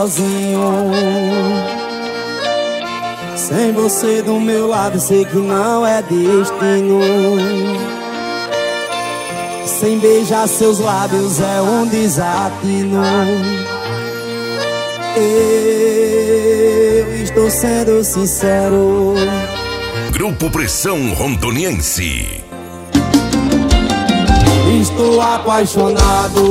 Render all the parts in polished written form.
sozinho. Sem você do meu lado, sei que não é destino. Sem beijar seus lábios é um desatino. Eu estou sendo sincero. Grupo Pressão Rondoniense. Estou apaixonado.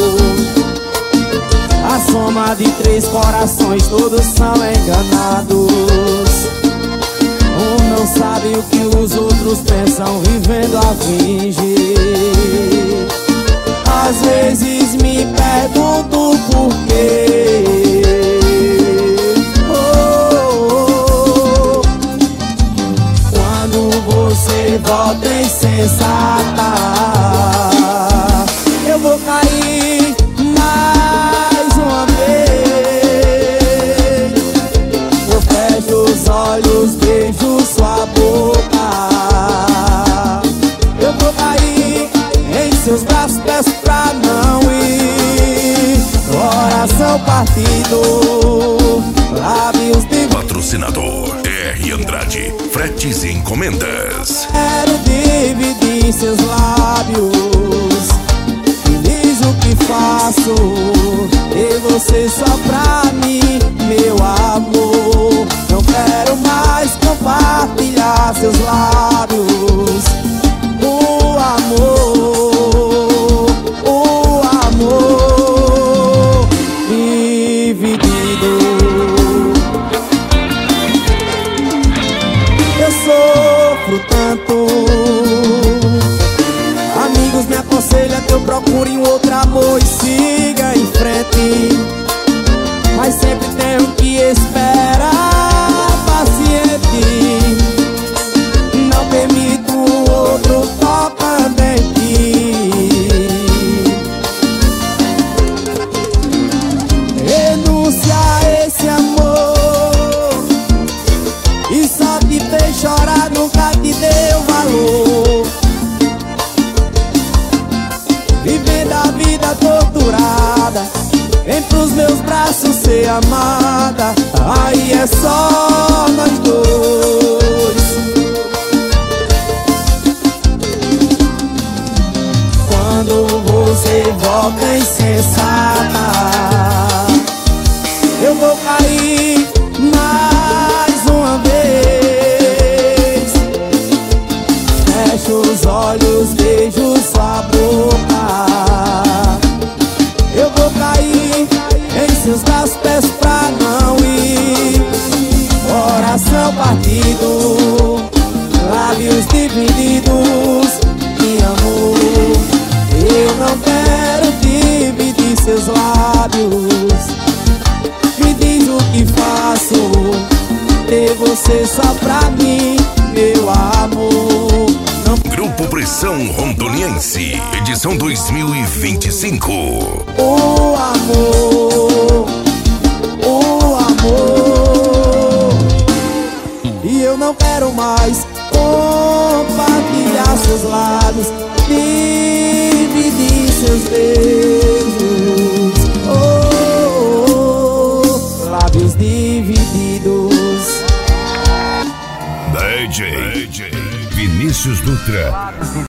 A soma de 3 corações, todos são enganados. Um não sabe o que os outros pensam, vivendo a fingir. Às vezes me pergunto por quê. Quando você volta insensata, eu vou cair mais uma vez. Eu fecho os olhos, beijo sua boca. Eu vou cair em seus braços, peço pra não ir. Coração partido, lábios de... Patrocinador R. Andrade, fretes e encomendas. Quero dividir seus lábios. Me diz o que faço, e você só pra mim, meu amor. Não quero mais compartilhar seus lábios. O amor dividido. Eu sofro tanto. Amigos me aconselham que eu procure um outro amor e siga em frente, mas sempre tenho que esperar paciente. Não permito outro tocando em ti. Renúncia a esse amor e só te fez chorar, nunca te deu valor. Vivendo a vida torturada, vem pros meus braços ser amada. Aí é só nós dois. Quando você volta insensata, eu vou cair mais uma vez. Fecho os olhos, beijo sua boca. Eu vou cair em seus braços, peço pra não ir. Coração partido, lábios divididos. Me amor, eu não quero dividir seus lábios. Me diz o que faço, ter você só pra mim, meu amor. Não... Grupo Pressão Rondoniense, edição 2025. O amor, e eu não quero mais compartilhar seus lábios, dividir seus beijos. Lábios divididos. DJ Vinícius Dutra.